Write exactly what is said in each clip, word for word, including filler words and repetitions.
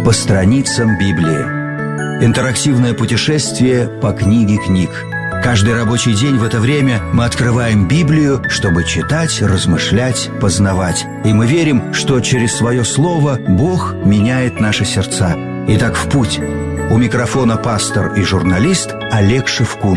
по страницам Библии. Интерактивное путешествие по книге книг. Каждый рабочий день в это время мы открываем Библию, чтобы читать, размышлять, познавать. И мы верим, что через свое слово Бог меняет наши сердца. Итак, в путь. У микрофона пастор и журналист Олег Шевкун.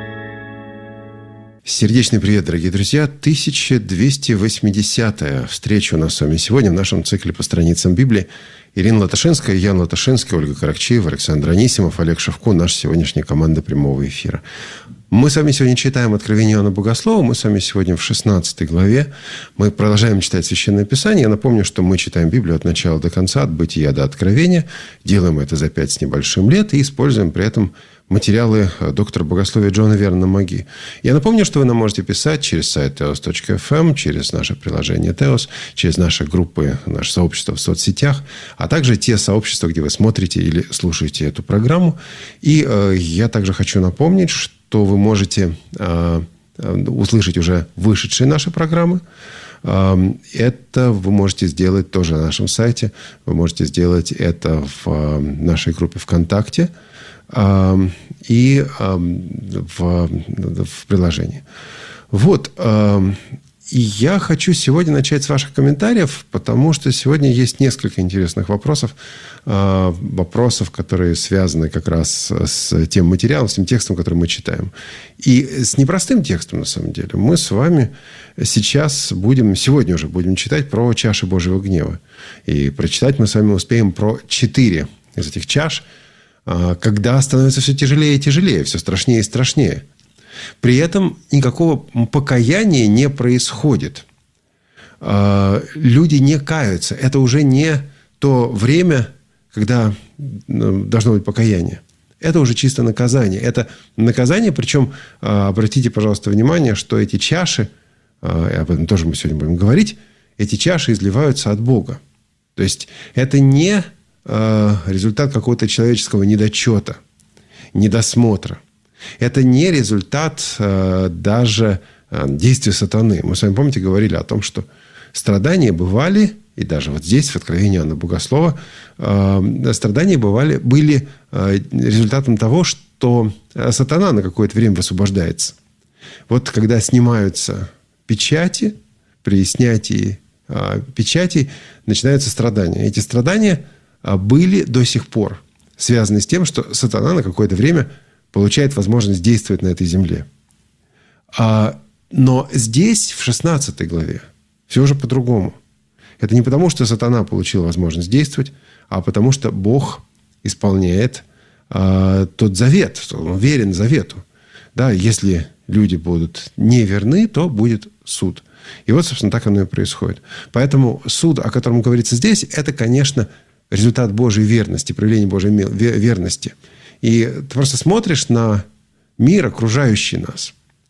Сердечный привет, дорогие друзья. тысяча двести восьмидесятая встреча у нас с вами сегодня в нашем цикле по страницам Библии. Ирина Латашинская, Ян Латашинский, Ольга Каракчиева, Александр Анисимов, Олег Шевкун, наша сегодняшняя команда прямого эфира. Мы с вами сегодня читаем Откровение Иоанна Богослова. Мы с вами сегодня в шестнадцатой главе. Мы продолжаем читать Священное Писание. Я напомню, что мы читаем Библию от начала до конца, от Бытия до Откровения. Делаем это за пять с небольшим лет и используем при этом материалы доктора богословия Джона Вернона Маги. Я напомню, что вы нам можете писать через сайт теос точка эф эм, через наше приложение Теос, через наши группы, наше сообщество в соцсетях, а также те сообщества, где вы смотрите или слушаете эту программу. И э, я также хочу напомнить, что вы можете э, услышать уже вышедшие наши программы. Э, это вы можете сделать тоже на нашем сайте. Вы можете сделать это в э, нашей группе ВКонтакте и в, в приложении. Вот. И я хочу сегодня начать с ваших комментариев, потому что сегодня есть несколько интересных вопросов. Вопросов, которые связаны как раз с тем материалом, с тем текстом, который мы читаем. И с непростым текстом, на самом деле. Мы с вами сейчас будем, сегодня уже будем читать про чаши Божьего гнева. И прочитать мы с вами успеем про четыре из этих чаш, когда становится все тяжелее и тяжелее, все страшнее и страшнее. При этом никакого покаяния не происходит. Люди не каются. Это уже не то время, когда должно быть покаяние. Это уже чисто наказание. Это наказание, причем, обратите, пожалуйста, внимание, что эти чаши, и об этом тоже мы сегодня будем говорить, эти чаши изливаются от Бога. То есть, это не результат какого-то человеческого недочета, недосмотра. Это не результат э, даже э, действия сатаны. Мы с вами, помните, говорили о том, что страдания бывали, и даже вот здесь, в Откровении Иоанна Богослова, э, страдания бывали, были э, результатом того, что сатана на какое-то время высвобождается. Вот когда снимаются печати, при снятии э, печати начинаются страдания. Эти страдания были до сих пор связаны с тем, что сатана на какое-то время получает возможность действовать на этой земле. Но здесь, в шестнадцатой главе, все уже по-другому. Это не потому, что сатана получил возможность действовать, а потому, что Бог исполняет тот завет, что он верен завету. Да, если люди будут неверны, то будет суд. И вот, собственно, так оно и происходит. Поэтому суд, о котором говорится здесь, это, конечно, результат Божьей верности, проявление Божьей верности. И ты просто смотришь на мир, окружающий нас.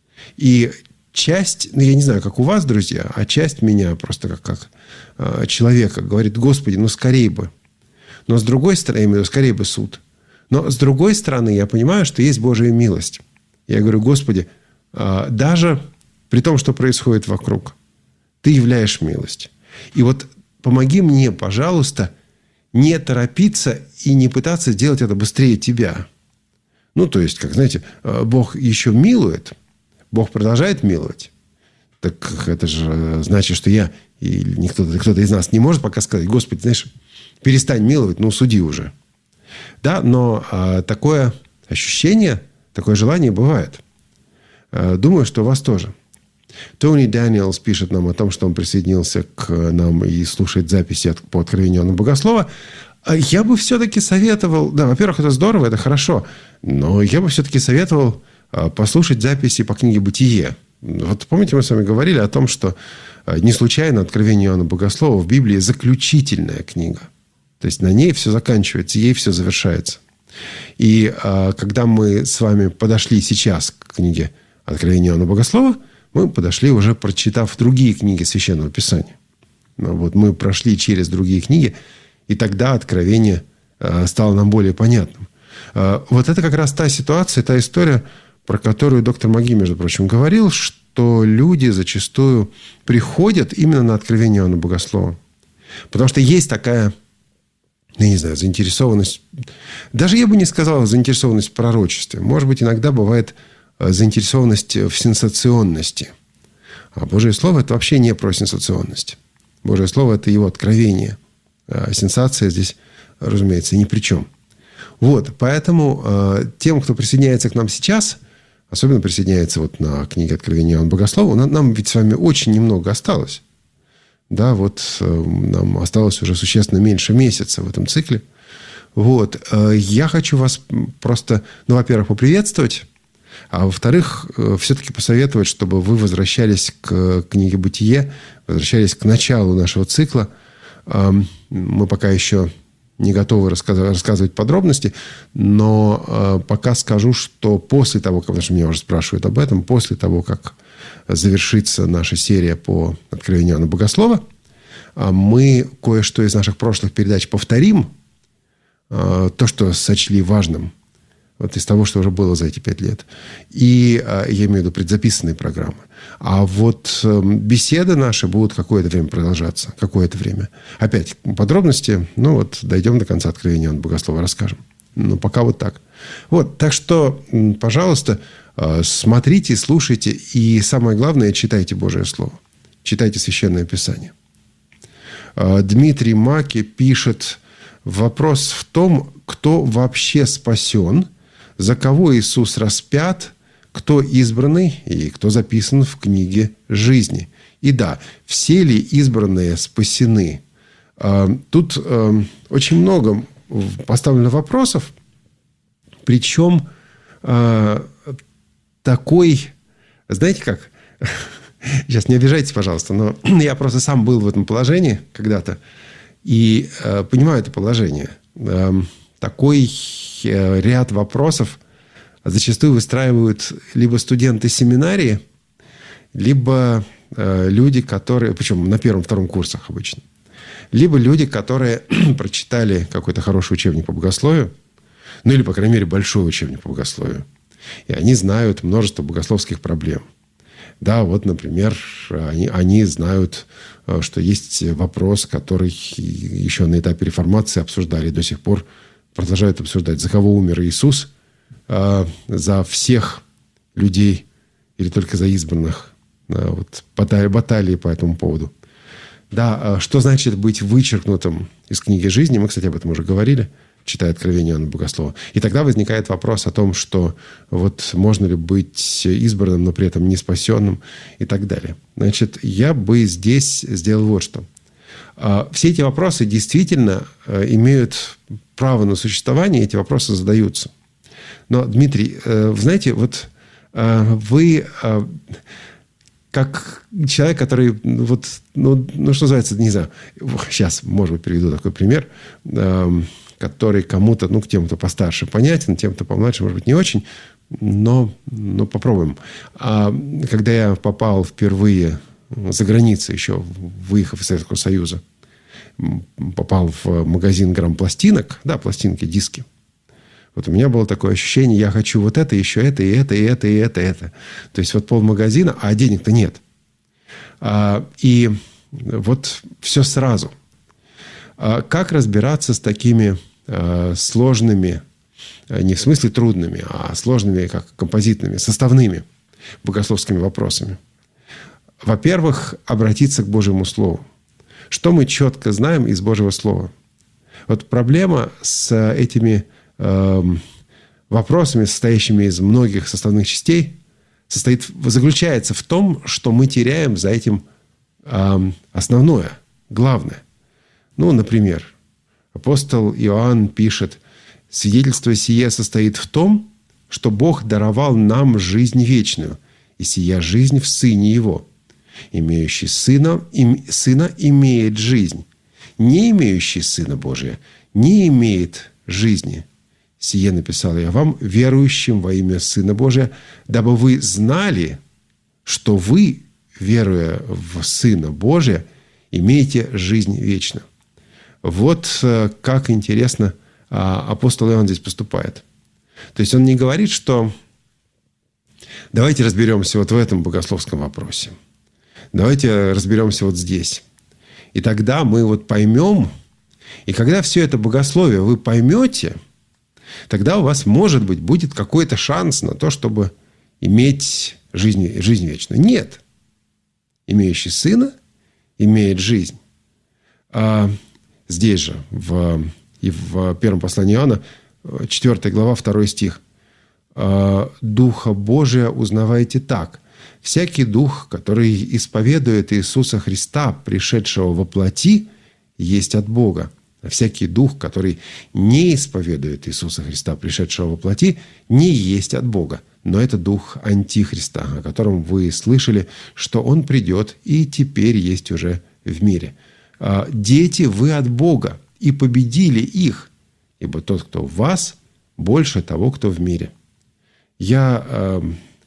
И часть, ну, я не знаю, как у вас, друзья, а часть меня просто как, как э, человека говорит: Господи, ну, скорее бы. Но с другой стороны, я имею в виду, скорее бы суд. Но с другой стороны, я понимаю, что есть Божья милость. Я говорю: Господи, э, даже при том, что происходит вокруг, Ты являешь милость. И вот помоги мне, пожалуйста, не торопиться и не пытаться сделать это быстрее тебя. Ну, то есть, как, знаете, Бог еще милует, Бог продолжает миловать. Так это же значит, что я или никто, кто-то из нас не может пока сказать: Господи, знаешь, перестань миловать, ну, суди уже. Да, но а, такое ощущение, такое желание бывает. А, думаю, что у вас тоже. Тони Дэниелс пишет нам о том, что он присоединился к нам и слушает записи по Откровению Иоанна Богослова. Я бы все-таки советовал... Да, во-первых, это здорово, это хорошо. Но я бы все-таки советовал послушать записи по книге «Бытие». Вот помните, мы с вами говорили о том, что не случайно Откровение Иоанна Богослова в Библии заключительная книга. То есть на ней все заканчивается, ей все завершается. И когда мы с вами подошли сейчас к книге Откровение Иоанна Богослова, мы подошли, уже прочитав другие книги Священного Писания. Вот мы прошли через другие книги, и тогда Откровение стало нам более понятным. Вот это как раз та ситуация, та история, про которую доктор Маги, между прочим, говорил, что люди зачастую приходят именно на Откровение Иоанна Богослова. Потому что есть такая ну, я не знаю, заинтересованность... Даже я бы не сказал заинтересованность в пророчестве. Может быть, иногда бывает заинтересованность в сенсационности. А Божье Слово – это вообще не про сенсационность. Божье Слово – это его откровение. А сенсация здесь, разумеется, ни при чем. Вот, поэтому э, тем, кто присоединяется к нам сейчас, особенно присоединяется вот на книге Откровения Иоанна Богослова, нам, нам ведь с вами очень немного осталось. Да, вот э, нам осталось уже существенно меньше месяца в этом цикле. Вот, э, я хочу вас просто, ну, во-первых, поприветствовать, а во-вторых, э, все-таки посоветовать, чтобы вы возвращались к книге «Бытие», возвращались к началу нашего цикла. Э, мы пока еще не готовы рассказывать, рассказывать подробности, но э, пока скажу, что после того, как, потому что меня уже спрашивают об этом, после того, как завершится наша серия по Откровению Иоанна Богослова, э, мы кое-что из наших прошлых передач повторим, э, то, что сочли важным, вот из того, что уже было за эти пять лет. И э, я имею в виду предзаписанные программы. А вот э, беседы наши будут какое-то время продолжаться. Какое-то время. Опять подробности. Ну, вот дойдем до конца Откровения Иоанна Богослова, расскажем. Но пока вот так. Вот. Так что, пожалуйста, э, смотрите, слушайте. И самое главное, читайте Божие Слово. Читайте Священное Писание. Э, Дмитрий Маки пишет: вопрос в том, кто вообще спасен, за кого Иисус распят, кто избранный и кто записан в книге жизни. И да, все ли избранные спасены? Тут очень много поставлено вопросов, причем такой, знаете как, сейчас не обижайтесь, пожалуйста, но я просто сам был в этом положении когда-то и понимаю это положение. Такой ряд вопросов зачастую выстраивают либо студенты семинарии, либо э, люди, которые... Причем на первом-втором курсах обычно. Либо люди, которые прочитали какой-то хороший учебник по богословию, ну или, по крайней мере, большой учебник по богословию. И они знают множество богословских проблем. Да, вот, например, они, они знают, что есть вопрос, который еще на этапе реформации обсуждали, до сих пор продолжают обсуждать, за кого умер Иисус, э, за всех людей или только за избранных. Э, вот, баталии, баталии по этому поводу. Да, э, что значит быть вычеркнутым из книги жизни? Мы, кстати, об этом уже говорили, читая Откровение Иоанна Богослова. И тогда возникает вопрос о том, что вот можно ли быть избранным, но при этом не спасенным и так далее. Значит, я бы здесь сделал вот что. Все эти вопросы действительно имеют право на существование, эти вопросы задаются. Но, Дмитрий, вы знаете, вот вы как человек, который, вот, ну, ну, что называется, не знаю, сейчас, может быть, приведу такой пример, который кому-то, ну, к тем, кто постарше, понятен, тем, кто помладше, может быть, не очень, но, но попробуем. Когда я попал впервые за границей, еще выехав из Советского Союза, попал в магазин грампластинок, да, пластинки, диски. Вот у меня было такое ощущение, я хочу вот это, еще это, и это, и это, и это, и это. То есть вот полмагазина, а денег-то нет. А, и вот все сразу. А как разбираться с такими а, сложными, не в смысле трудными, а сложными, как композитными, составными богословскими вопросами? Во-первых, обратиться к Божьему Слову. Что мы четко знаем из Божьего Слова? Вот проблема с этими э, вопросами, состоящими из многих составных частей, состоит, заключается в том, что мы теряем за этим э, основное, главное. Ну, например, апостол Иоанн пишет: «Свидетельство сие состоит в том, что Бог даровал нам жизнь вечную, и сия жизнь в Сыне Его. Имеющий сына, им, сына имеет жизнь. Не имеющий Сына Божия не имеет жизни. Сие написал я вам, верующим во имя Сына Божия, дабы вы знали, что вы, веруя в Сына Божия, имеете жизнь вечную». Вот как интересно апостол Иоанн здесь поступает. То есть он не говорит, что давайте разберемся вот в этом богословском вопросе. Давайте разберемся вот здесь. И тогда мы вот поймем, И когда все это богословие вы поймете, тогда у вас, может быть, будет какой-то шанс на то, чтобы иметь жизнь, жизнь вечную. Нет. Имеющий Сына имеет жизнь. А здесь же, в, и в первом послании Иоанна, четвёртая глава, второй стих. «Духа Божия узнавайте так. Всякий дух, который исповедует Иисуса Христа, пришедшего во плоти, есть от Бога. А всякий дух, который не исповедует Иисуса Христа, пришедшего во плоти, не есть от Бога. Но это дух Антихриста, о котором вы слышали, что он придет и теперь есть уже в мире. Дети, вы от Бога, и победили их, ибо тот, кто в вас, больше того, кто в мире». Я э,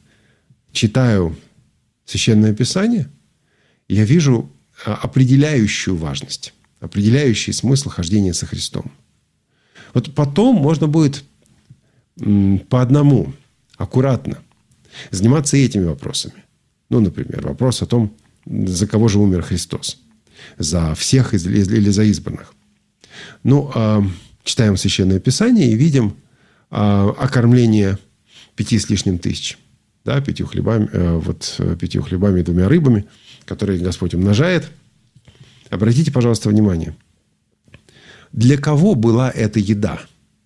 читаю Священное Писание, я вижу определяющую важность, определяющий смысл хождения со Христом. Вот потом можно будет м, по одному, аккуратно заниматься этими вопросами. Ну, например, вопрос о том, за кого же умер Христос. За всех или за избранных. Ну, э, читаем Священное Писание и видим э, окормление пяти с лишним тысяч. Да, пятью хлебами, э, вот, пятью хлебами и двумя рыбами, которые Господь умножает. Обратите, пожалуйста, внимание. Для кого была эта еда?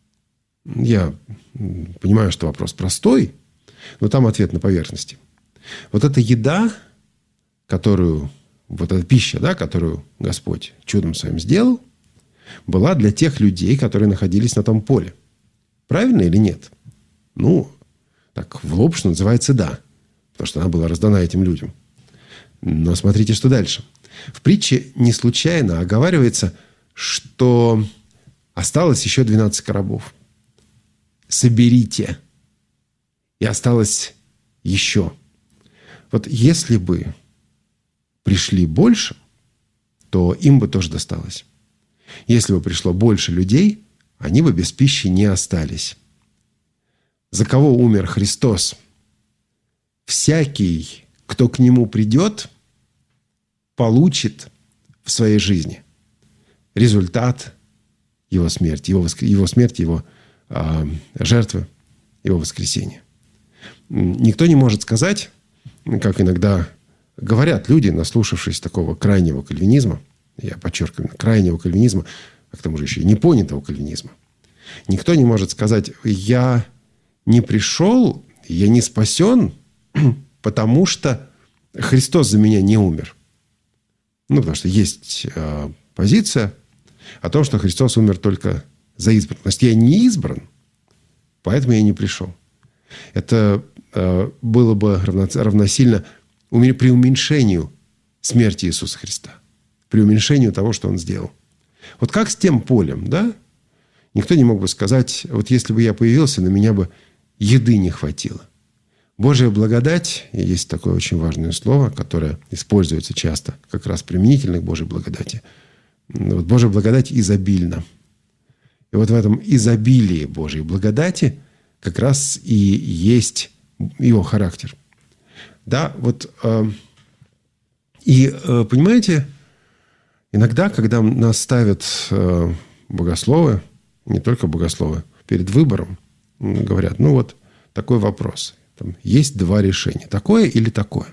Я понимаю, что вопрос простой, но там ответ на поверхности. Вот эта еда, которую, вот эта пища, да, которую Господь чудом своим сделал, была для тех людей, которые находились на том поле. Правильно или нет? Ну, так в лоб, что называется, да. Потому что она была раздана этим людям. Но смотрите, что дальше. В притче не случайно оговаривается, что осталось еще двенадцать коробов. Соберите. И осталось еще. Вот если бы пришли больше, то им бы тоже досталось. Если бы пришло больше людей, они бы без пищи не остались. За кого умер Христос? Всякий, кто к Нему придет, получит в своей жизни результат Его смерти, Его, воскр... его смерти, Его э, жертвы, Его воскресения. Никто не может сказать, как иногда говорят люди, наслушавшись такого крайнего кальвинизма, я подчеркиваю, крайнего кальвинизма, а к тому же еще и непонятого кальвинизма. Никто не может сказать: я не пришел, я не спасен, потому что Христос за меня не умер. Ну, потому что есть э, позиция о том, что Христос умер только за избранность. Я не избран, поэтому я не пришел. Это э, было бы равно, равносильно преуменьшению смерти Иисуса Христа. Преуменьшению того, что Он сделал. Вот как с тем полем, да? Никто не мог бы сказать: вот если бы я появился, на меня бы еды не хватило. Божья благодать, и есть такое очень важное слово, которое используется часто как раз применительно к Божьей благодати. Вот Божья благодать изобильна. И вот в этом изобилии Божьей благодати как раз и есть Его характер. Да, вот. Э, и, э, понимаете, иногда, когда нас ставят э, богословы, не только богословы, перед выбором, говорят: ну вот такой вопрос. Там есть два решения. Такое или такое.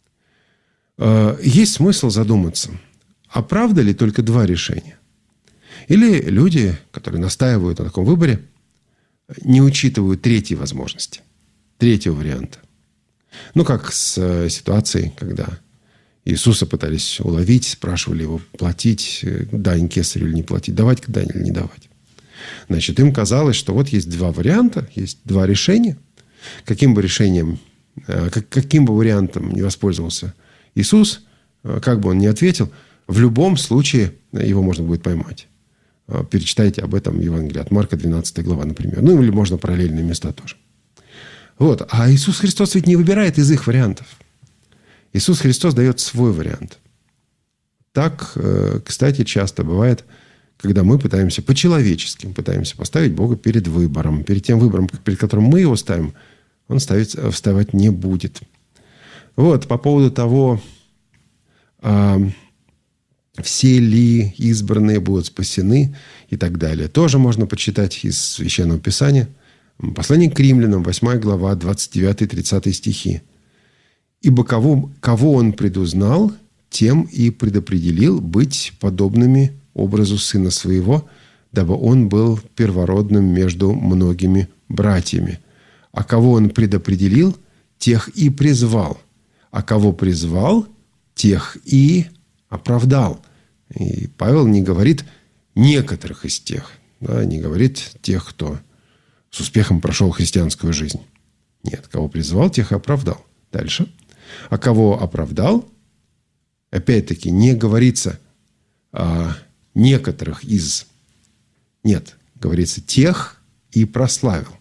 Э, есть смысл задуматься, а правда ли только два решения? Или люди, которые настаивают на таком выборе, не учитывают третьей возможности, третьего варианта. Ну, как с ситуацией, когда Иисуса пытались уловить, спрашивали Его платить дань кесарю или не платить, давать дань или не давать. Значит, им казалось, что вот есть два варианта, есть два решения. Каким бы решением, каким бы вариантом не воспользовался Иисус, как бы он ни ответил, в любом случае его можно будет поймать. Перечитайте об этом в Евангелии от Марка, двенадцатая глава, например. Ну, или можно параллельные места тоже. Вот. А Иисус Христос ведь не выбирает из их вариантов. Иисус Христос дает свой вариант. Так, кстати, часто бывает, когда мы пытаемся по-человечески, пытаемся поставить Бога перед выбором. Перед тем выбором, перед которым мы его ставим, Он ставить, вставать не будет. Вот, по поводу того, все ли избранные будут спасены и так далее. Тоже можно почитать из Священного Писания. Послание к Римлянам, восьмая глава, двадцать девятый-тридцатый стихи. «Ибо кого, кого он предузнал, тем и предопределил быть подобными образу Сына Своего, дабы он был первородным между многими братьями. А кого он предопределил, тех и призвал. А кого призвал, тех и оправдал». И Павел не говорит некоторых из тех, да, не говорит тех, кто с успехом прошел христианскую жизнь. Нет, кого призвал, тех и оправдал. Дальше. А кого оправдал, опять-таки, не говорится о некоторых из. Нет, говорится тех и прославил.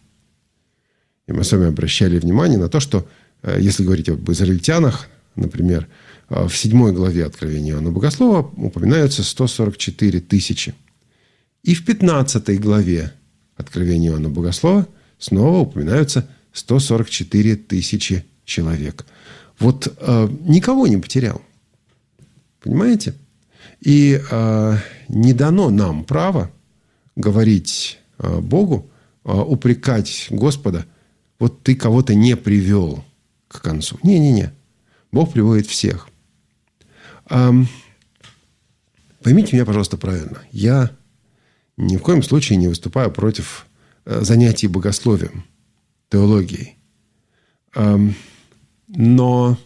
И мы с вами обращали внимание на то, что, если говорить об израильтянах, например, в седьмой главе Откровения Иоанна Богослова упоминаются сто сорок четыре тысячи. И в пятнадцатой главе Откровения Иоанна Богослова снова упоминаются сто сорок четыре тысячи человек. Вот э, никого не потерял. Понимаете? И э, не дано нам право говорить э, Богу, э, упрекать Господа, вот ты кого-то не привел к концу. Не-не-не. Бог приводит всех. Эм, поймите меня, пожалуйста, правильно. Я ни в коем случае не выступаю против э, занятий богословием, теологией. Эм, но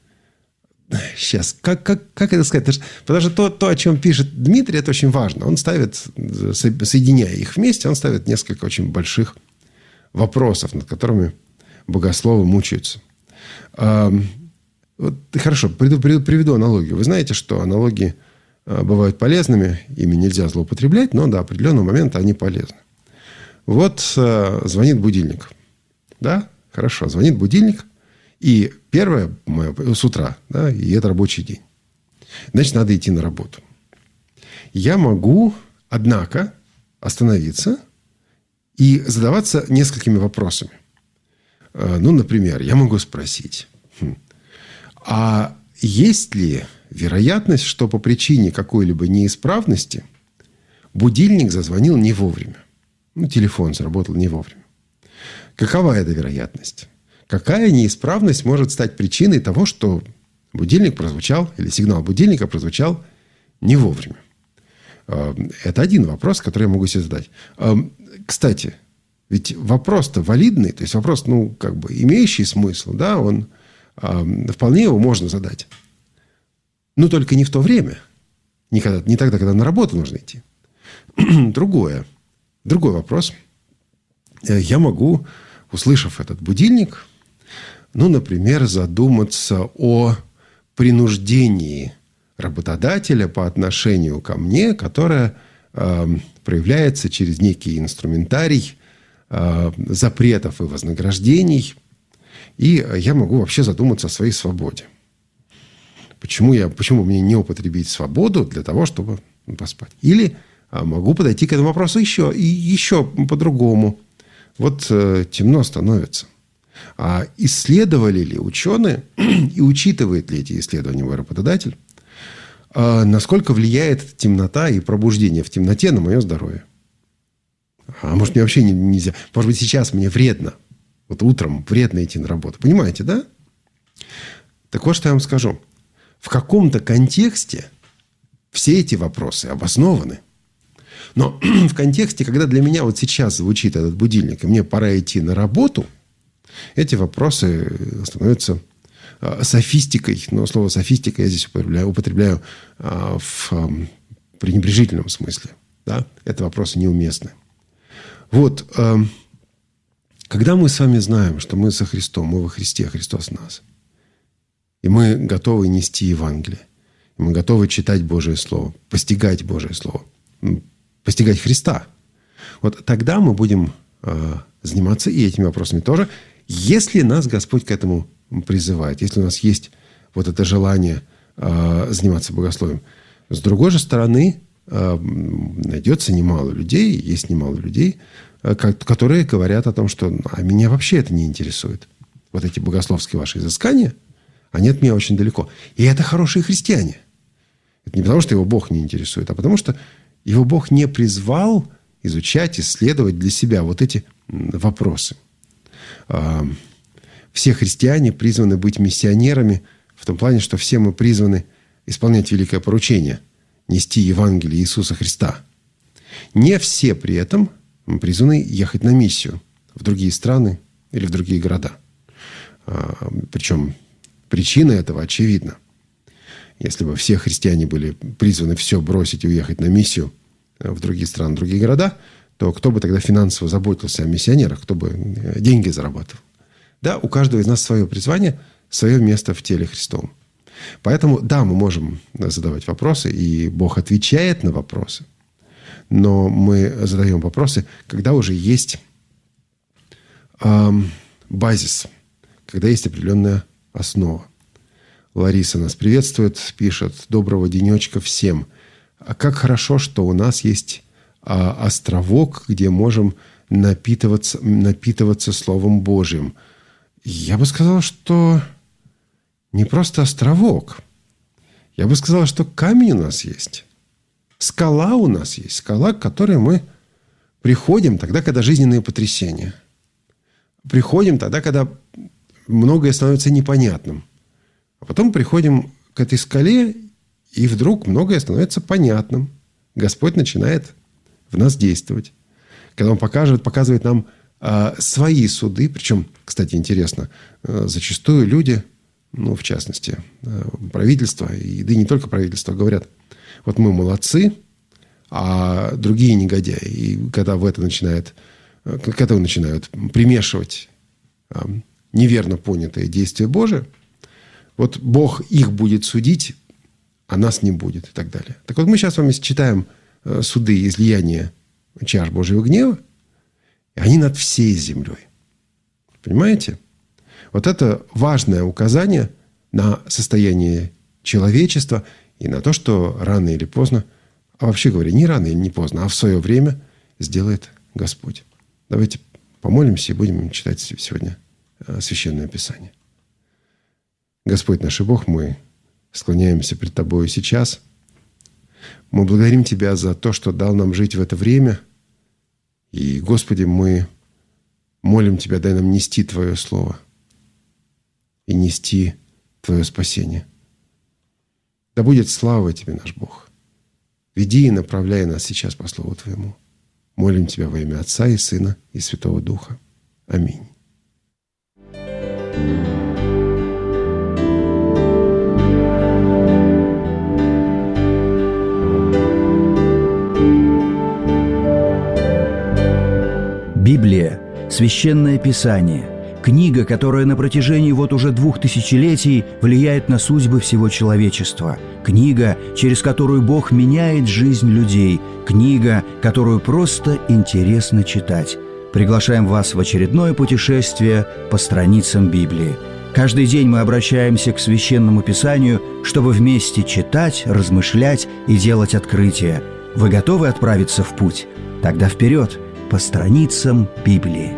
сейчас, как, как, как это сказать? Потому что то, то, о чем пишет Дмитрий, это очень важно. Он ставит, соединяя их вместе, он ставит несколько очень больших вопросов, над которыми богословы мучаются. Эм, вот, хорошо, приведу аналогию. Вы знаете, что аналогии бывают полезными, ими нельзя злоупотреблять, но до определенного момента они полезны. Вот э, звонит будильник. Да? Хорошо, звонит будильник. И первое мое, с утра, да, и это рабочий день. Значит, надо идти на работу. Я могу, однако, остановиться и задаваться несколькими вопросами. Э, ну, например, я могу спросить, хм, а есть ли вероятность, что по причине какой-либо неисправности будильник зазвонил не вовремя? Ну, телефон заработал не вовремя. Какова эта вероятность? Какая неисправность может стать причиной того, что будильник прозвучал, или сигнал будильника прозвучал не вовремя? Это один вопрос, который я могу себе задать. Кстати, ведь вопрос-то валидный, то есть вопрос, ну, как бы имеющий смысл, да, он вполне его можно задать. Но только не в то время. Не, когда, не тогда, когда на работу нужно идти. Другое. Другой вопрос. Я могу, услышав этот будильник, ну, например, задуматься о принуждении работодателя по отношению ко мне, которое э, проявляется через некий инструментарий э, запретов и вознаграждений. И я могу вообще задуматься о своей свободе. Почему, я, почему мне не употребить свободу для того, чтобы поспать? Или а, могу подойти к этому вопросу еще, и еще по-другому. Вот э, темно становится. А исследовали ли ученые, и учитывает ли эти исследования мой работодатель, э, насколько влияет темнота и пробуждение в темноте на мое здоровье? А может, мне вообще не, нельзя? Может быть, сейчас мне вредно. Вот утром вредно идти на работу. Понимаете, да? Так вот, что я вам скажу. В каком-то контексте все эти вопросы обоснованы. Но в контексте, когда для меня вот сейчас звучит этот будильник, и мне пора идти на работу, эти вопросы становятся софистикой. Но слово софистика я здесь употребляю, употребляю в пренебрежительном смысле. Да? Это вопросы неуместны. Вот. Когда мы с вами знаем, что мы со Христом, мы во Христе, Христос в нас, и мы готовы нести Евангелие, и мы готовы читать Божие Слово, постигать Божие Слово, постигать Христа, вот тогда мы будем э, заниматься и этими вопросами тоже, если нас Господь к этому призывает, если у нас есть вот это желание э, заниматься богословием. С другой же стороны, э, найдется немало людей, есть немало людей, э, которые говорят о том, что а меня вообще это не интересует. Вот эти богословские ваши изыскания, они от меня очень далеко. И это хорошие христиане. Это не потому, что его Бог не интересует, а потому, что его Бог не призвал изучать, исследовать для себя вот эти вопросы. Все христиане призваны быть миссионерами в том плане, что все мы призваны исполнять великое поручение – нести Евангелие Иисуса Христа. Не все при этом призваны ехать на миссию в другие страны или в другие города. Причем причина этого очевидна. Если бы все христиане были призваны все бросить и уехать на миссию в другие страны, в другие города, то кто бы тогда финансово заботился о миссионерах, кто бы деньги зарабатывал? Да, у каждого из нас свое призвание, свое место в теле Христовом. Поэтому, да, мы можем задавать вопросы, и Бог отвечает на вопросы. Но мы задаем вопросы, когда уже есть э, базис, когда есть определенная основа. Лариса нас приветствует, пишет: «Доброго денечка всем. А как хорошо, что у нас есть а, островок, где можем напитываться, напитываться Словом Божьим». Я бы сказал, что не просто островок. Я бы сказал, что камень у нас есть. Скала у нас есть. Скала, к которой мы приходим тогда, когда жизненные потрясения. Приходим тогда, когда многое становится непонятным. А потом приходим к этой скале, и вдруг многое становится понятным. Господь начинает в нас действовать. Когда Он покажет, показывает нам э, свои суды. Причем, кстати, интересно, э, зачастую люди, ну, в частности, э, правительство, и, да и не только правительство, говорят: вот мы молодцы, а другие негодяи. И когда в это начинает, э, к этому начинают примешивать э, неверно понятые действия Божие, вот Бог их будет судить, а нас не будет, и так далее. Так вот, мы сейчас с вами читаем э, суды излияния чаш Божьего гнева, и они над всей землей. Понимаете? Вот это важное указание на состояние человечества и на то, что рано или поздно, а вообще говоря, не рано или не поздно, а в свое время сделает Господь. Давайте помолимся и будем читать сегодня Священное Писание. Господь наш и Бог, мы склоняемся пред Тобою сейчас. Мы благодарим Тебя за то, что дал нам жить в это время. И, Господи, мы молим Тебя, дай нам нести Твое Слово и нести Твое спасение. Да будет слава Тебе, наш Бог. Веди и направляй нас сейчас по Слову Твоему. Молим Тебя во имя Отца и Сына и Святого Духа. Аминь. Библия – Священное Писание, книга, которая на протяжении вот уже двух тысячелетий влияет на судьбы всего человечества, книга, через которую Бог меняет жизнь людей, книга, которую просто интересно читать. Приглашаем вас в очередное путешествие по страницам Библии. Каждый день мы обращаемся к Священному Писанию, чтобы вместе читать, размышлять и делать открытия. Вы готовы отправиться в путь? Тогда вперед! По страницам Библии.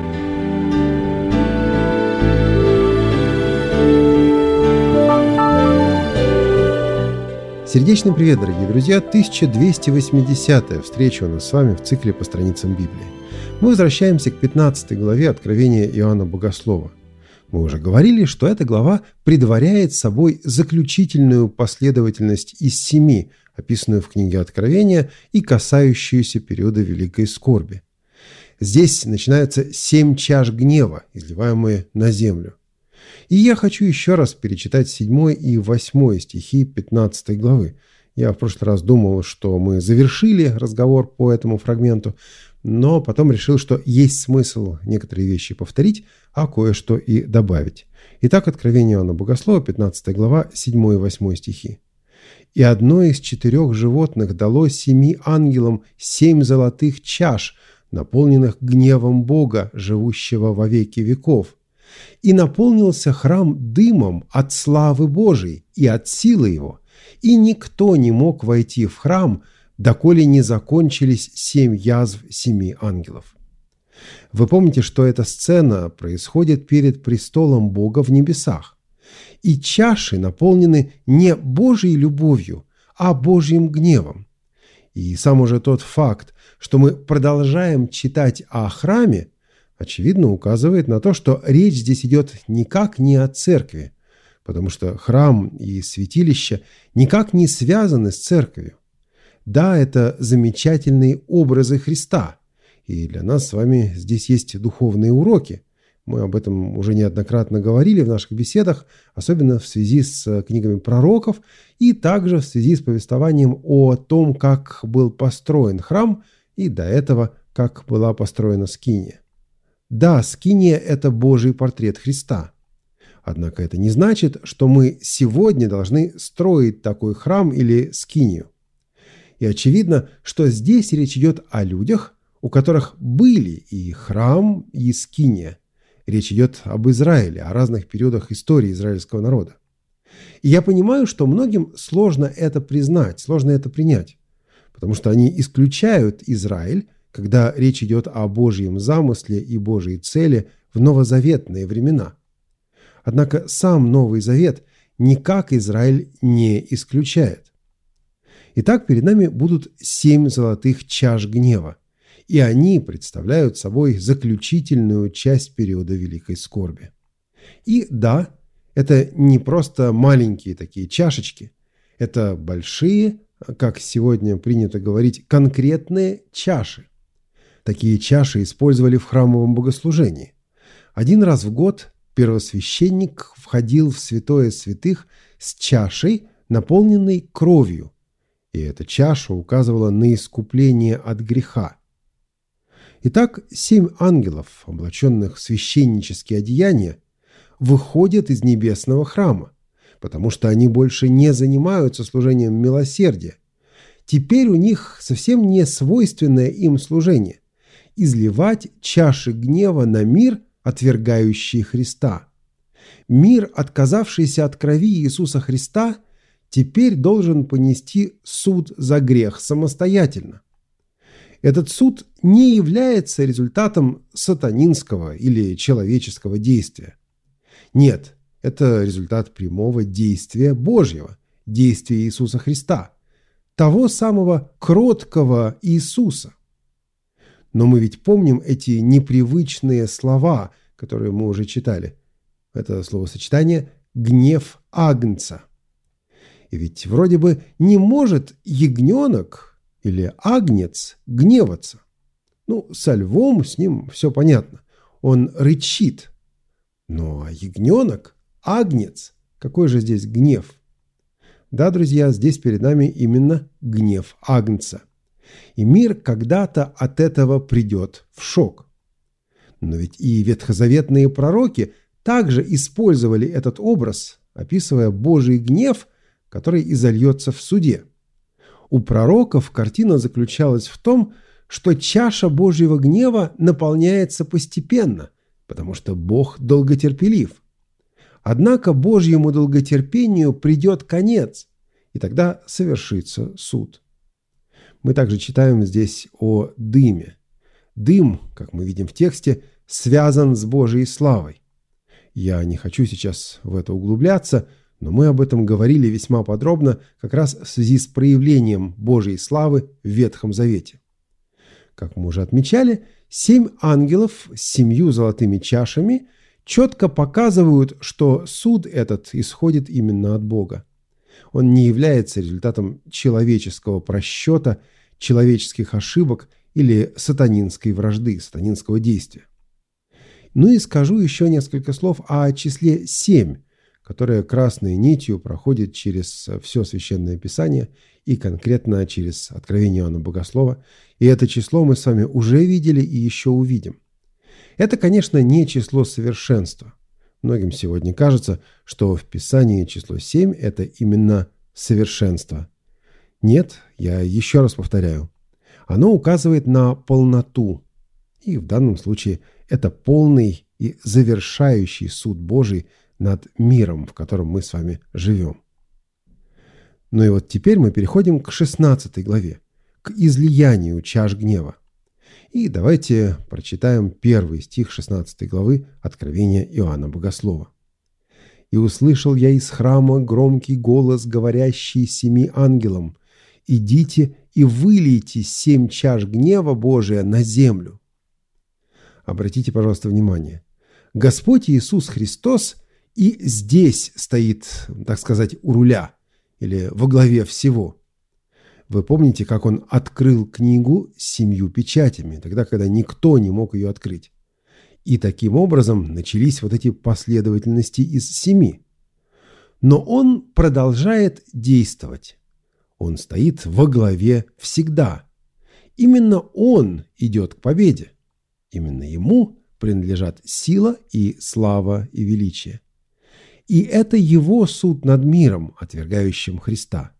Сердечный привет, дорогие друзья! тысяча двести восьмидесятая встреча у нас с вами в цикле «По страницам Библии». Мы возвращаемся к пятнадцатой главе Откровения Иоанна Богослова. Мы уже говорили, что эта глава предваряет собой заключительную последовательность из семи, описанную в книге Откровения и касающуюся периода Великой Скорби. Здесь начинаются семь чаш гнева, изливаемые на землю. И я хочу еще раз перечитать седьмой и восьмой стихи пятнадцатой главы. Я в прошлый раз думал, что мы завершили разговор по этому фрагменту, но потом решил, что есть смысл некоторые вещи повторить, а кое-что и добавить. Итак, Откровение Иоанна Богослова, пятнадцатая глава, седьмой и восьмой стихи. «И одно из четырех животных дало семи ангелам семь золотых чаш, наполненных гневом Бога, живущего во веки веков. И наполнился храм дымом от славы Божией и от силы его, и никто не мог войти в храм, доколе не закончились семь язв семи ангелов». Вы помните, что эта сцена происходит перед престолом Бога в небесах. И чаши наполнены не Божьей любовью, а Божьим гневом. И сам уже тот факт, что мы продолжаем читать о храме, очевидно указывает на то, что речь здесь идет никак не о церкви, потому что храм и святилище никак не связаны с церковью. Да, это замечательные образы Христа, и для нас с вами здесь есть духовные уроки. Мы об этом уже неоднократно говорили в наших беседах, особенно в связи с книгами пророков и также в связи с повествованием о том, как был построен храм и до этого, как была построена скиния. Да, скиния – это Божий портрет Христа. Однако это не значит, что мы сегодня должны строить такой храм или скинию. И очевидно, что здесь речь идет о людях, у которых были и храм, и скиния. Речь идет об Израиле, о разных периодах истории израильского народа. И я понимаю, что многим сложно это признать, сложно это принять, потому что они исключают Израиль, когда речь идет о Божьем замысле и Божьей цели в новозаветные времена. Однако сам Новый Завет никак Израиль не исключает. Итак, перед нами будут семь золотых чаш гнева, и они представляют собой заключительную часть периода Великой Скорби. И да, это не просто маленькие такие чашечки, это большие, как сегодня принято говорить, конкретные чаши. Такие чаши использовали в храмовом богослужении. Один раз в год первосвященник входил в святое святых с чашей, наполненной кровью, и эта чаша указывала на искупление от греха. Итак, семь ангелов, облаченных в священнические одеяния, выходят из небесного храма, потому что они больше не занимаются служением милосердия. Теперь у них совсем не свойственное им служение – изливать чаши гнева на мир, отвергающий Христа. Мир, отказавшийся от крови Иисуса Христа, теперь должен понести суд за грех самостоятельно. Этот суд не является результатом сатанинского или человеческого действия. Нет, это результат прямого действия Божьего, действия Иисуса Христа, того самого кроткого Иисуса. Но мы ведь помним эти непривычные слова, которые мы уже читали. Это словосочетание «гнев агнца». И ведь вроде бы не может ягненок или агнец гневаться. Ну, со львом с ним все понятно. Он рычит. Но ягненок, агнец, какой же здесь гнев? Да, друзья, здесь перед нами именно гнев агнца. И мир когда-то от этого придет в шок. Но ведь и ветхозаветные пророки также использовали этот образ, описывая Божий гнев, который изольется в суде. У пророков картина заключалась в том, что чаша Божьего гнева наполняется постепенно, потому что Бог долготерпелив. Однако Божьему долготерпению придет конец, и тогда совершится суд. Мы также читаем здесь о дыме. Дым, как мы видим в тексте, связан с Божьей славой. Я не хочу сейчас в это углубляться, но мы об этом говорили весьма подробно как раз в связи с проявлением Божьей славы в Ветхом Завете. Как мы уже отмечали, семь ангелов с семью золотыми чашами четко показывают, что суд этот исходит именно от Бога. Он не является результатом человеческого просчета, человеческих ошибок или сатанинской вражды, сатанинского действия. Ну и скажу еще несколько слов о числе семь, которое красной нитью проходит через все Священное Писание и конкретно через Откровение Иоанна Богослова. И это число мы с вами уже видели и еще увидим. Это, конечно, не число совершенства. Многим сегодня кажется, что в Писании число семь – это именно совершенство. Нет, я еще раз повторяю. Оно указывает на полноту. И в данном случае это полный и завершающий суд Божий над миром, в котором мы с вами живем. Ну и вот теперь мы переходим к шестнадцатой главе, к излиянию чаш гнева. И давайте прочитаем первый стих шестнадцатой главы Откровения Иоанна Богослова. И услышал я из храма громкий голос, говорящий семи ангелам: «Идите и вылейте семь чаш гнева Божия на землю». Обратите, пожалуйста, внимание. Господь Иисус Христос и здесь стоит, так сказать, у руля или во главе всего. Вы помните, как Он открыл книгу с семью печатями, тогда, когда никто не мог ее открыть. И таким образом начались вот эти последовательности из семи. Но Он продолжает действовать. Он стоит во главе всегда. Именно Он идет к победе. Именно Ему принадлежат сила и слава и величие. И это Его суд над миром, отвергающим Христа.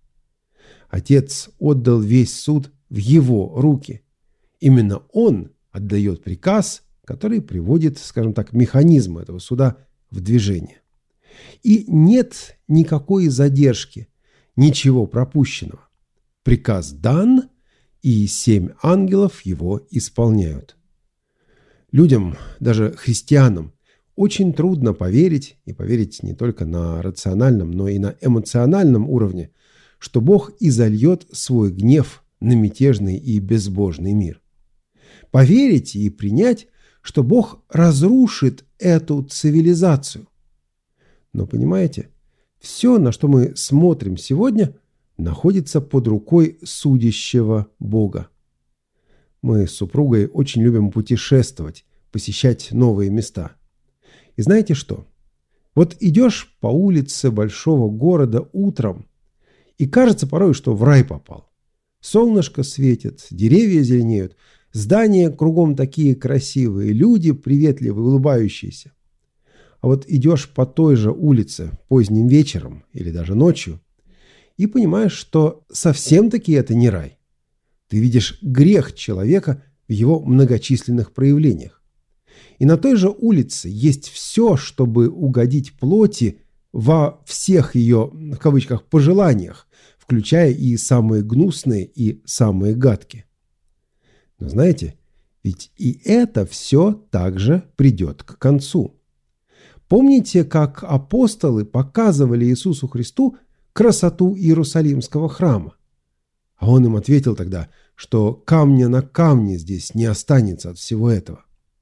Отец отдал весь суд в Его руки. Именно Он отдает приказ, который приводит, скажем так, механизм этого суда в движение. И нет никакой задержки, ничего пропущенного. Приказ дан, и семь ангелов его исполняют. Людям, даже христианам, очень трудно поверить, и поверить не только на рациональном, но и на эмоциональном уровне, что Бог изольет свой гнев на мятежный и безбожный мир. Поверить и принять, что Бог разрушит эту цивилизацию. Но понимаете, все, на что мы смотрим сегодня, находится под рукой судящего Бога. Мы с супругой очень любим путешествовать, посещать новые места. И знаете что? Вот идешь по улице большого города утром, и кажется порой, что в рай попал. Солнышко светит, деревья зеленеют, здания кругом такие красивые, люди приветливые, улыбающиеся. А вот идешь по той же улице поздним вечером или даже ночью и понимаешь, что совсем-таки это не рай. Ты видишь грех человека в его многочисленных проявлениях. И на той же улице есть все, чтобы угодить плоти во всех ее, в кавычках, пожеланиях, включая и самые гнусные, и самые гадкие. Но знаете, ведь и это все также придет к концу. Помните, как апостолы показывали Иисусу Христу красоту Иерусалимского храма? А Он им ответил тогда, что камня на камне здесь не останется от всего этого.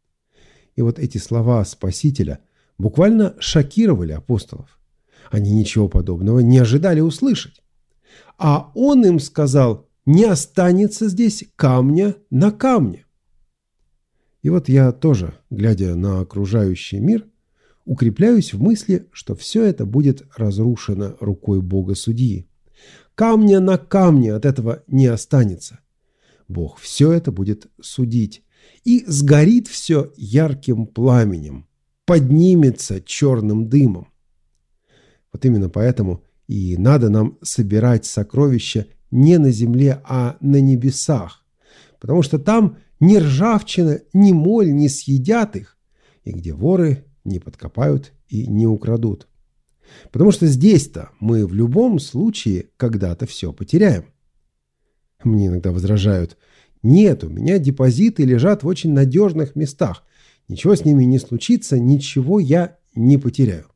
И вот эти слова Спасителя буквально шокировали апостолов. Они ничего подобного не ожидали услышать. А Он им сказал: не останется здесь камня на камне. И вот я тоже, глядя на окружающий мир, укрепляюсь в мысли, что все это будет разрушено рукой Бога-судьи. Камня на камне от этого не останется. Бог все это будет судить. И сгорит все ярким пламенем, поднимется черным дымом. Вот именно поэтому и надо нам собирать сокровища не на земле, а на небесах. Потому что там ни ржавчина, ни моль не съедят их, и где воры не подкопают и не украдут. Потому что здесь-то мы в любом случае когда-то все потеряем. Мне иногда возражают: нет, у меня депозиты лежат в очень надежных местах. Ничего с ними не случится, ничего я не потеряю.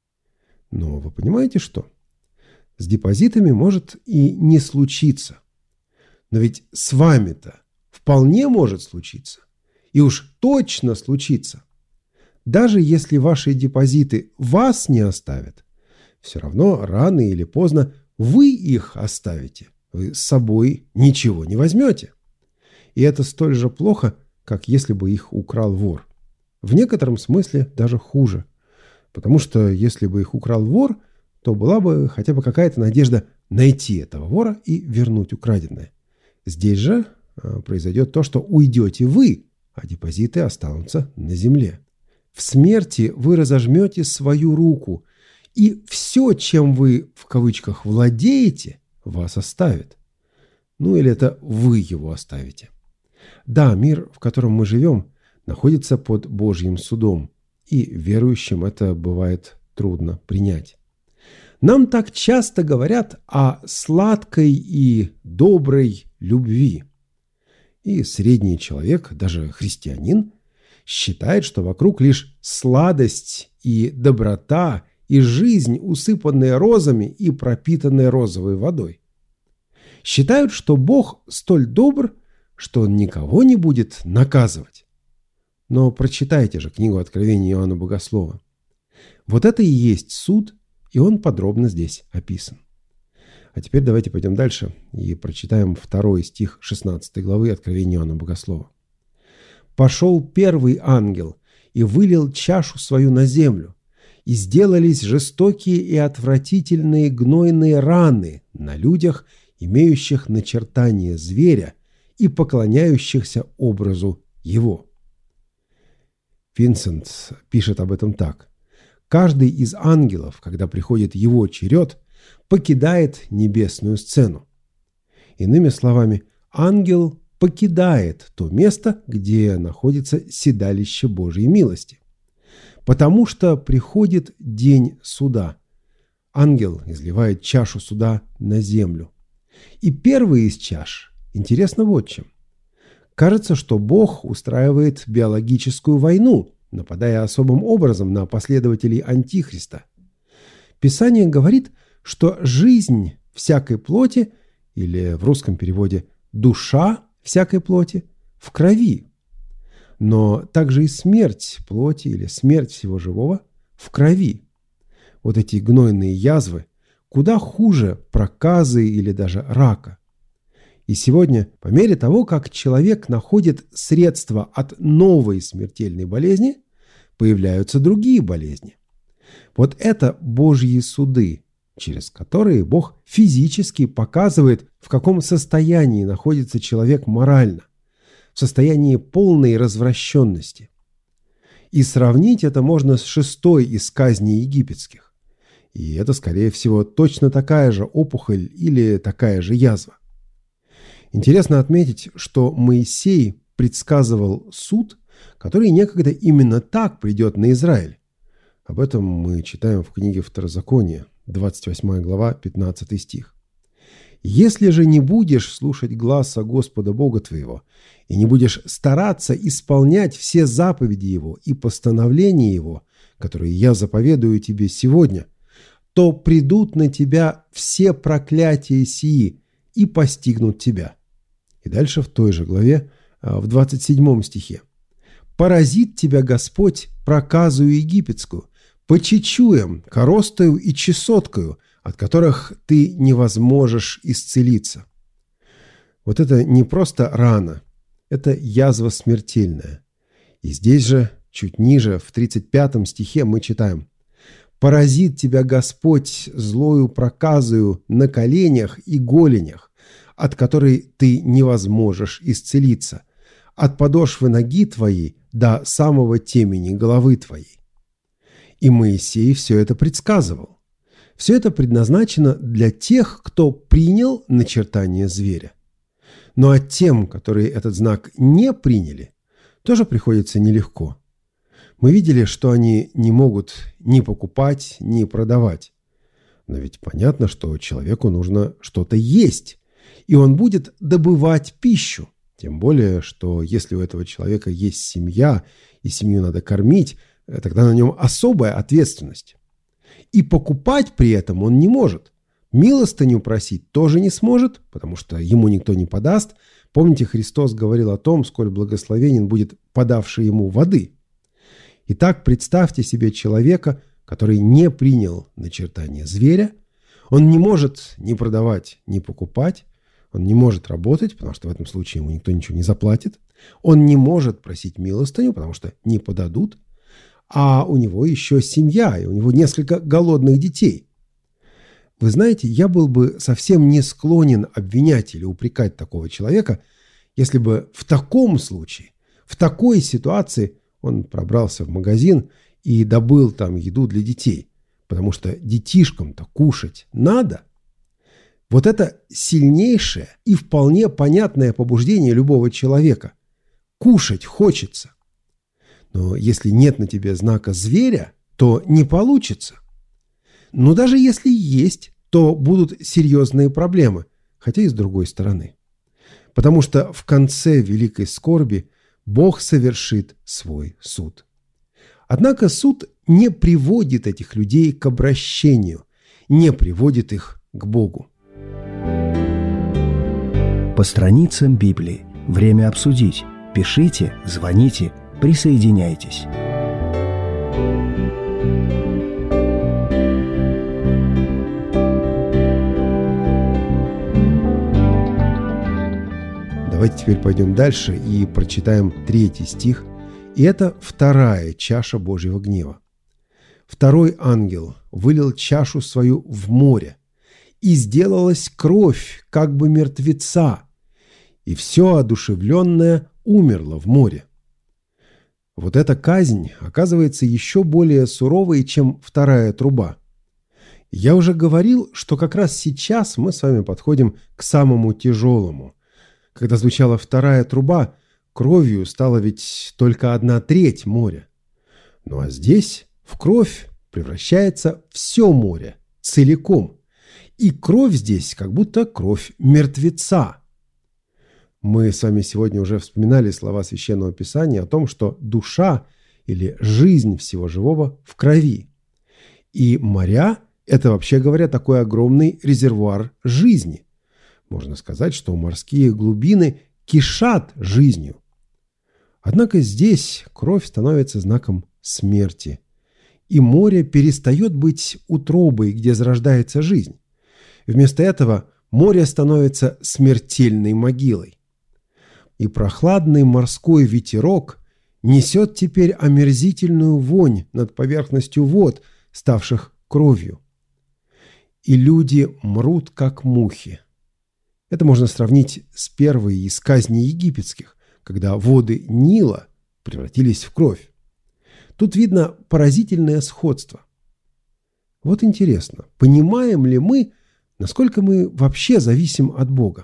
Но вы понимаете что? С депозитами может и не случиться. Но ведь с вами-то вполне может случиться. И уж точно случится. Даже если ваши депозиты вас не оставят, все равно рано или поздно вы их оставите. Вы с собой ничего не возьмете. И это столь же плохо, как если бы их украл вор. В некотором смысле даже хуже. Потому что если бы их украл вор, то была бы хотя бы какая-то надежда найти этого вора и вернуть украденное. Здесь же произойдет то, что уйдете вы, а депозиты останутся на земле. В смерти вы разожмете свою руку, и все, чем вы, в кавычках, владеете, вас оставит. Ну или это вы его оставите. Да, мир, в котором мы живем, находится под Божьим судом, и верующим это бывает трудно принять. Нам так часто говорят о сладкой и доброй любви. И средний человек, даже христианин, считает, что вокруг лишь сладость и доброта и жизнь, усыпанная розами и пропитанная розовой водой. Считают, что Бог столь добр, что Он никого не будет наказывать. Но прочитайте же книгу Откровения Иоанна Богослова. Вот это и есть суд, и он подробно здесь описан. А теперь давайте пойдем дальше и прочитаем второй стих шестнадцатой главы Откровения Иоанна Богослова. «Пошел первый ангел и вылил чашу свою на землю, и сделались жестокие и отвратительные гнойные раны на людях, имеющих начертание зверя и поклоняющихся образу его». Винсент пишет об этом так. «Каждый из ангелов, когда приходит его черед, покидает небесную сцену». Иными словами, ангел покидает то место, где находится седалище Божьей милости. Потому что приходит день суда. Ангел изливает чашу суда на землю. И первый из чаш интересно вот чем. Кажется, что Бог устраивает биологическую войну, нападая особым образом на последователей Антихриста. Писание говорит, что жизнь всякой плоти, или в русском переводе душа всякой плоти, в крови. Но также и смерть плоти или смерть всего живого в крови. Вот эти гнойные язвы куда хуже проказы или даже рака. И сегодня, по мере того, как человек находит средства от новой смертельной болезни, появляются другие болезни. Вот это Божьи суды, через которые Бог физически показывает, в каком состоянии находится человек морально, в состоянии полной развращенности. И сравнить это можно с шестой из казней египетских. И это, скорее всего, точно такая же опухоль или такая же язва. Интересно отметить, что Моисей предсказывал суд, который некогда именно так придет на Израиль. Об этом мы читаем в книге Второзакония, двадцать восьмая глава, пятнадцатый стих. «Если же не будешь слушать гласа Господа Бога твоего, и не будешь стараться исполнять все заповеди Его и постановления Его, которые я заповедую тебе сегодня, то придут на тебя все проклятия сии и постигнут тебя». И дальше в той же главе, в двадцать седьмом стихе. «Поразит тебя Господь проказую египетскую, по чечуям, коростою и чесоткою, от которых ты не возможешь исцелиться». Вот это не просто рана, это язва смертельная. И здесь же, чуть ниже, в тридцать пятом стихе мы читаем: «Поразит тебя Господь злою проказою на коленях и голенях, от которой ты не возможешь исцелиться, от подошвы ноги твоей до самого темени головы твоей». И Моисей все это предсказывал. Все это предназначено для тех, кто принял начертание зверя. Ну а тем, которые этот знак не приняли, тоже приходится нелегко. Мы видели, что они не могут ни покупать, ни продавать. Но ведь понятно, что человеку нужно что-то есть, и он будет добывать пищу. Тем более, что если у этого человека есть семья, и семью надо кормить, тогда на нем особая ответственность. И покупать при этом он не может. Милостыню просить тоже не сможет, потому что ему никто не подаст. Помните, Христос говорил о том, сколь благословенен будет подавший ему воды. Итак, представьте себе человека, который не принял начертание зверя. Он не может ни продавать, ни покупать. Он не может работать, потому что в этом случае ему никто ничего не заплатит. Он не может просить милостыню, потому что не подадут. А у него еще семья, и у него несколько голодных детей. Вы знаете, я был бы совсем не склонен обвинять или упрекать такого человека, если бы в таком случае, в такой ситуации он пробрался в магазин и добыл там еду для детей, потому что детишкам-то кушать надо. Вот это сильнейшее и вполне понятное побуждение любого человека. Кушать хочется. Но если нет на тебе знака зверя, то не получится. Но даже если есть, то будут серьезные проблемы, хотя и с другой стороны. Потому что в конце великой скорби Бог совершит свой суд. Однако суд не приводит этих людей к обращению, не приводит их к Богу. По страницам Библии. Время обсудить. Пишите, звоните, присоединяйтесь. Давайте теперь пойдем дальше и прочитаем третий стих. И это вторая чаша Божьего гнева. Второй ангел вылил чашу свою в море, и сделалась кровь, как бы мертвеца, и все одушевленное умерло в море. Вот эта казнь оказывается еще более суровой, чем вторая труба. Я уже говорил, что как раз сейчас мы с вами подходим к самому тяжелому. Когда звучала вторая труба, кровью стала ведь только одна треть моря. Ну а здесь в кровь превращается все море целиком. И кровь здесь как будто кровь мертвеца. Мы с вами сегодня уже вспоминали слова Священного Писания о том, что душа или жизнь всего живого в крови. И моря – это, вообще говоря, такой огромный резервуар жизни. Можно сказать, что морские глубины кишат жизнью. Однако здесь кровь становится знаком смерти. И море перестает быть утробой, где зарождается жизнь. Вместо этого море становится смертельной могилой. И прохладный морской ветерок несет теперь омерзительную вонь над поверхностью вод, ставших кровью. И люди мрут, как мухи. Это можно сравнить с первой из казней египетских, когда воды Нила превратились в кровь. Тут видно поразительное сходство. Вот интересно, понимаем ли мы, насколько мы вообще зависим от Бога?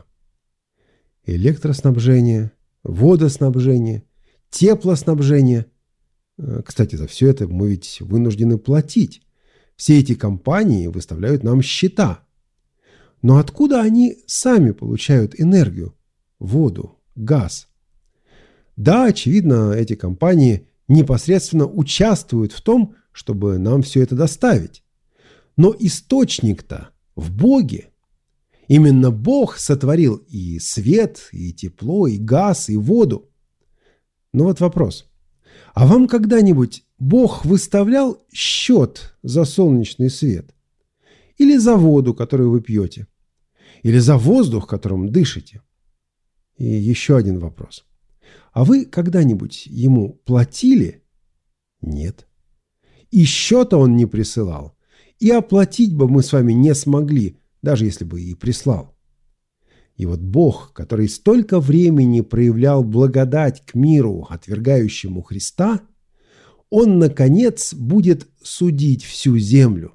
Электроснабжение, водоснабжение, теплоснабжение. Кстати, за все это мы ведь вынуждены платить. Все эти компании выставляют нам счета. Но откуда они сами получают энергию, воду, газ? Да, очевидно, эти компании непосредственно участвуют в том, чтобы нам все это доставить. Но источник-то в Боге. Именно Бог сотворил и свет, и тепло, и газ, и воду. Но вот вопрос. А вам когда-нибудь Бог выставлял счет за солнечный свет? Или за воду, которую вы пьете? Или за воздух, которым дышите? И еще один вопрос. А вы когда-нибудь ему платили? Нет. И счета он не присылал. И оплатить бы мы с вами не смогли, даже если бы и прислал. И вот Бог, который столько времени проявлял благодать к миру, отвергающему Христа, Он, наконец, будет судить всю землю.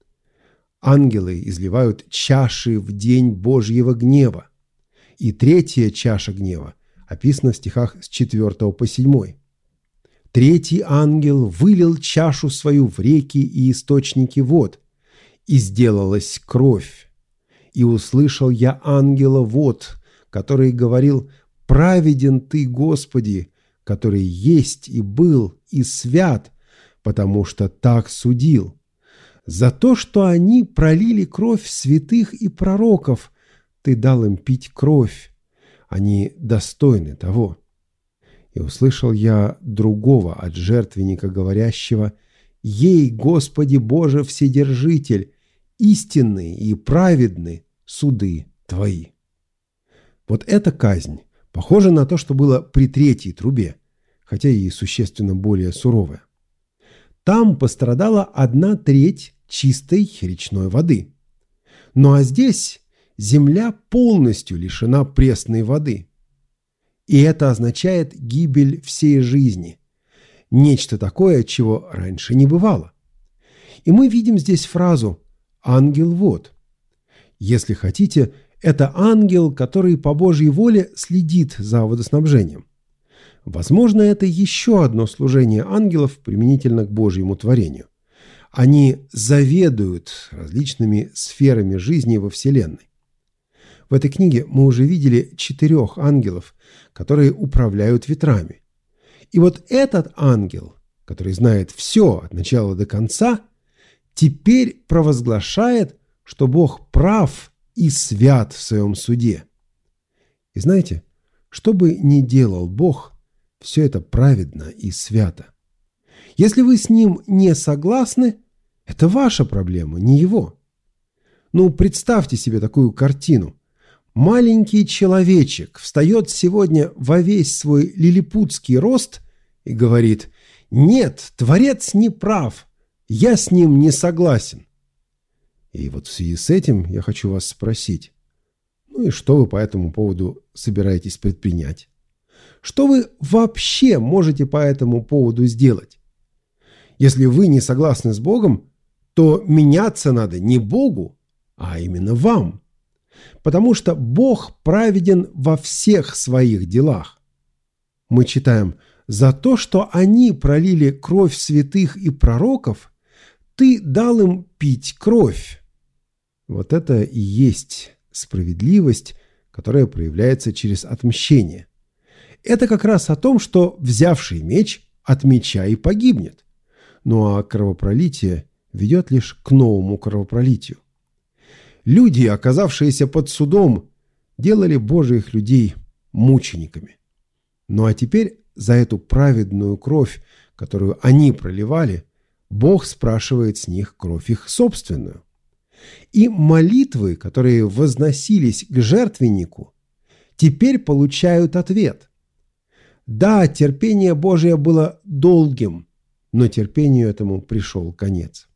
Ангелы изливают чаши в день Божьего гнева. И третья чаша гнева описана в стихах с четвёртого по седьмой. Третий ангел вылил чашу свою в реки и источники вод, и сделалась кровь. И услышал я ангела вод, который говорил: «Праведен ты, Господи, который есть и был, и свят, потому что так судил. За то, что они пролили кровь святых и пророков, ты дал им пить кровь. Они достойны того». И услышал я другого от жертвенника, говорящего: «Ей, Господи Боже Вседержитель, истинны и праведны суды Твои». Вот эта казнь похожа на то, что было при третьей трубе, хотя и существенно более суровая. Там пострадала одна треть чистой речной воды. Ну а здесь земля полностью лишена пресной воды. И это означает гибель всей жизни. Нечто такое, чего раньше не бывало. И мы видим здесь фразу «ангел вод». Если хотите, это ангел, который по Божьей воле следит за водоснабжением. Возможно, это еще одно служение ангелов применительно к Божьему творению. Они заведуют различными сферами жизни во Вселенной. В этой книге мы уже видели четырех ангелов, которые управляют ветрами. И вот этот ангел который знает все от начала до конца, теперь провозглашает, что Бог прав и свят в своем суде. И знаете, что бы ни делал Бог, все это праведно и свято. Если вы с Ним не согласны, это ваша проблема, не Его. Ну, представьте себе такую картину. Маленький человечек встает сегодня во весь свой лилипутский рост и говорит: «Нет, Творец не прав, я с ним не согласен». И вот в связи с этим я хочу вас спросить, ну и что вы по этому поводу собираетесь предпринять? Что вы вообще можете по этому поводу сделать? Если вы не согласны с Богом, то меняться надо не Богу, а именно вам. Потому что Бог праведен во всех своих делах. Мы читаем: «За то, что они пролили кровь святых и пророков, ты дал им пить кровь». Вот это и есть справедливость, которая проявляется через отмщение. Это как раз о том, что взявший меч от меча и погибнет. Ну а кровопролитие ведет лишь к новому кровопролитию. Люди, оказавшиеся под судом, делали Божьих людей мучениками. Ну а теперь за эту праведную кровь, которую они проливали, Бог спрашивает с них кровь их собственную. И молитвы, которые возносились к жертвеннику, теперь получают ответ. Да, терпение Божие было долгим, но терпению этому пришел конец.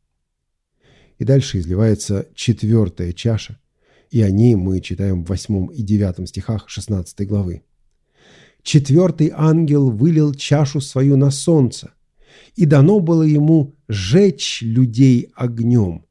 И дальше изливается четвертая чаша, и о ней мы читаем в восьмом и девятом стихах шестнадцатой главы. «Четвертый ангел вылил чашу свою на солнце, и дано было ему сжечь людей огнем.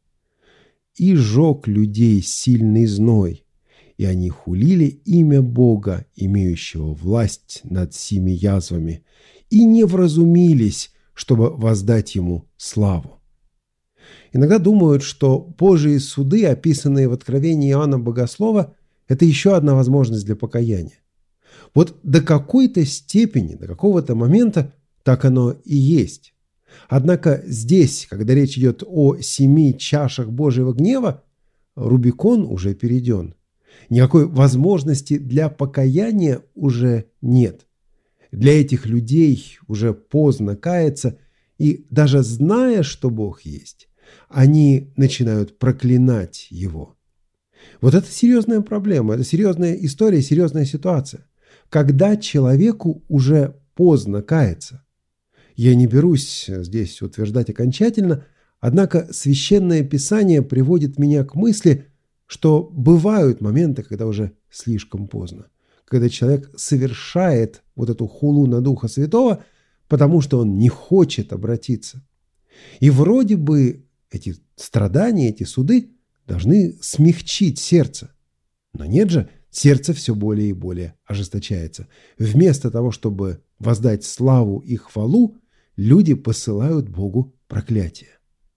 И жег людей сильный зной, и они хулили имя Бога, имеющего власть над семи язвами, и не вразумились, чтобы воздать ему славу». Иногда думают, что Божьи суды, описанные в Откровении Иоанна Богослова, это еще одна возможность для покаяния. Вот до какой-то степени, до какого-то момента так оно и есть. Однако здесь, когда речь идет о семи чашах Божьего гнева, Рубикон уже перейден. Никакой возможности для покаяния уже нет. Для этих людей уже поздно каяться, и даже зная, что Бог есть, они начинают проклинать Его. Вот это серьезная проблема, это серьезная история, серьезная ситуация. Когда человеку уже поздно каяться. Я не берусь здесь утверждать окончательно, однако Священное Писание приводит меня к мысли, что бывают моменты, когда уже слишком поздно. Когда человек совершает вот эту хулу на Духа Святого, потому что он не хочет обратиться. И вроде бы эти страдания, эти суды должны смягчить сердце. Но нет же, сердце все более и более ожесточается. Вместо того, чтобы воздать славу и хвалу, люди посылают Богу проклятие.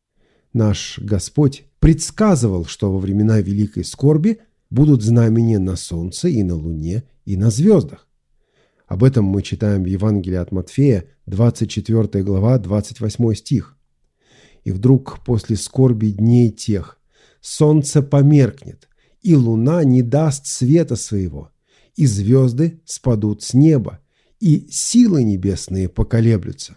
Наш Господь предсказывал, что во времена великой скорби будут знамения на солнце и на луне и на звездах. Об этом мы читаем в Евангелии от Матфея, двадцать четвёртая глава, двадцать восьмой стих. «И вдруг после скорби дней тех солнце померкнет, и луна не даст света своего, и звезды спадут с неба, и силы небесные поколеблются».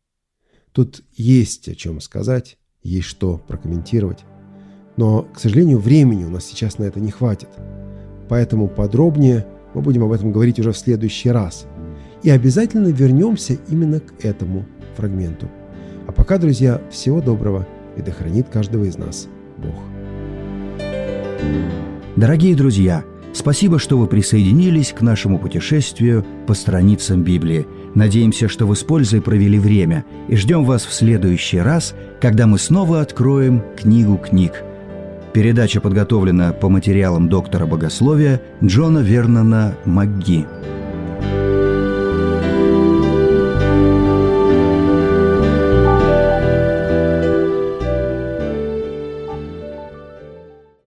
Тут есть о чем сказать, есть что прокомментировать. Но, к сожалению, времени у нас сейчас на это не хватит. Поэтому подробнее мы будем об этом говорить уже в следующий раз. И обязательно вернемся именно к этому фрагменту. А пока, друзья, всего доброго, и да хранит каждого из нас Бог. Дорогие друзья, спасибо, что вы присоединились к нашему путешествию по страницам Библии. Надеемся, что вы с пользой провели время, и ждем вас в следующий раз, когда мы снова откроем книгу книг. Передача подготовлена по материалам доктора богословия Джона Вернона МакГи.